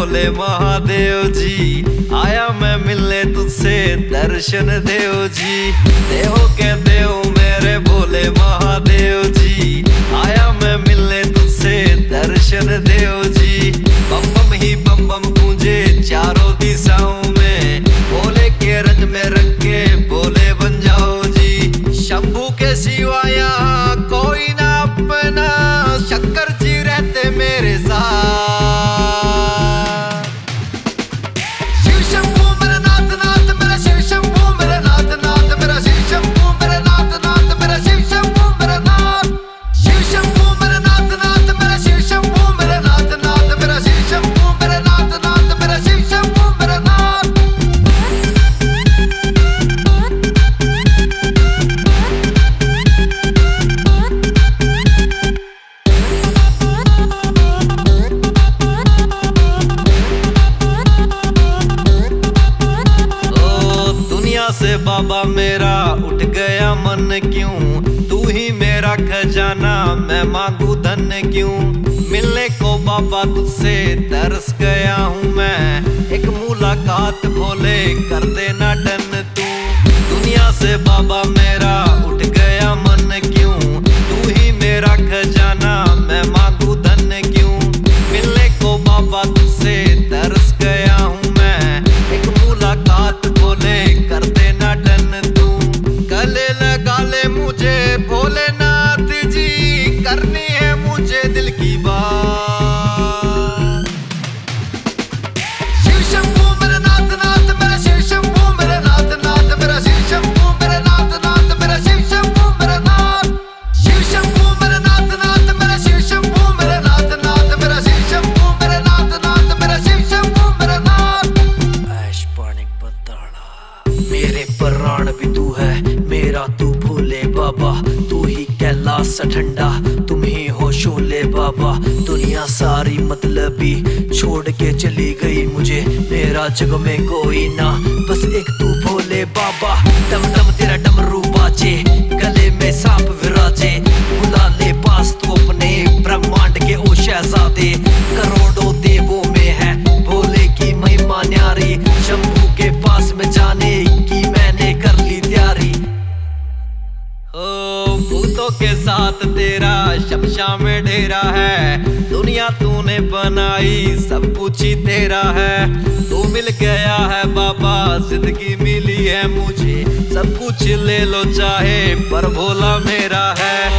भोले महादेव जी, आया मैं मिलने तुझसे दर्शन देव जी। देवों के देव मेरे भोले महादेव जी, आया मैं मिलने तुझसे दर्शन देव जी। बम बम ही बम बम गूंजे चारों दिशाओं में, भोले के रंग में रंग के भोले बन जाओ जी। शंभू के सिवा यहाँ कोई ना अपना, शंकर जी रहते मेरे साथ। शिव शंभू मेरा नाथ नाथ, मेरा शिव शंभू मेरा नाथ नाथ, मेरा शिव शंभू मेरा नाथ नाथ, मेरा शिव शंभू मेरा नाथ। शिव शंभू मेरा नाथ नाथ, मेरा शिव शंभू मेरा नाथ नाथ, मेरा शिव शंभू मेरा नाथ नाथ, मेरा शिव शंभू मेरा नाथ। से बाबा मेरा उठ गया मन क्यों, तू ही मेरा खजाना मैं मांगू धन क्यों। मिलने को बाबा तुझसे तरस गया हूँ मैं, एक मुलाकात भोले कर देना डन तू। दुनिया से बाबा मेरा उठ गया मन क्यों, तू ही मेरा खजाना मैं मांगू धन क्यों। मिलने को बाबा तुझसे तरस गया हूँ मैं, एक मुलाकात भोले कर देना डन तू। गले लगा ले मुझे भोलेनाथ जी, करनी है मुझे दिल की बात। शिव शंभू मेरा नाथ नाथ, मेरा शिव शंभू मेरा नाथ नाथ, मेरा शिव शंभू मेरा नाथ नाथ, मेरा शिव शंभू मेरा नाथ। शिव शंभू मेरा नाथ नाथ, मेरा शिव शंभू मेरा नाथ नाथ, मेरा शिव शंभू मेरा नाथ नाथ, मेरा शिव शंभू मेरा नाथ। ऐश पानी पताड़ा मेरे प्राण भी तू है, मेरा तू भोले बाबा। तू ही कैलाश ठंडा, तुम ही हो शोले बाबा। दुनिया सारी मतलबी छोड़ के चली गई मुझे, मेरा जग में कोई ना बस एक तू भोले बाबा। डम डम तेरा डमरू बाजे, गले में सांप विराजे, बुला ले पास तू अपने ब्रह्मांड के ओ शहजादे। करोड़ों देवों में है भोले की महिमा न्यारी, शंभू के पास में जाने की मैंने कर ली तैयारी। ओ भूतों के साथ तेरा शमशा में डेरा है, दुनिया तूने बनाई सब कुछ ही तेरा है। तू मिल गया है बाबा, जिंदगी मिली है मुझे, सब कुछ ले लो चाहे पर भोला मेरा है।